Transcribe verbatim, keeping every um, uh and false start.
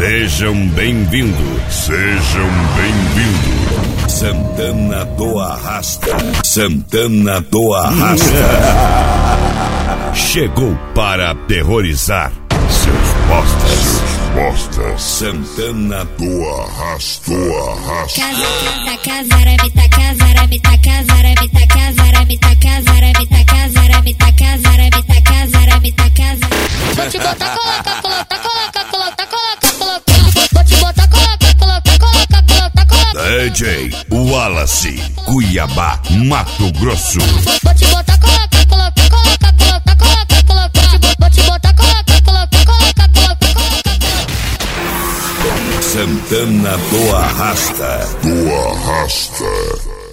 Sejam bem-vindos, sejam bem-vindos. Santana do Arrasta, Santana do Arrasta. Chegou para aterrorizar seus postas, seus postas. Santana do Arrasta, do Arrasta. Casa, casa, casaramita, casaramita, casaramita, casaramita, casaramita, casaramita, casaramita, casaramita, casaramita. Vou te botar, coloca, coloca, coloca, coloca, coloca, coloca. Vou te botar, coloca, coloca, coloca, coloca, coloca. D J Wallace, Cuiabá, Mato Grosso. Vou te botar, coloca, coloca, coloca, coloca, coloca, coloca. Vou te botar, coloca, coloca, coloca, coloca, coloca. Santana do Arrasta, do Arrasta.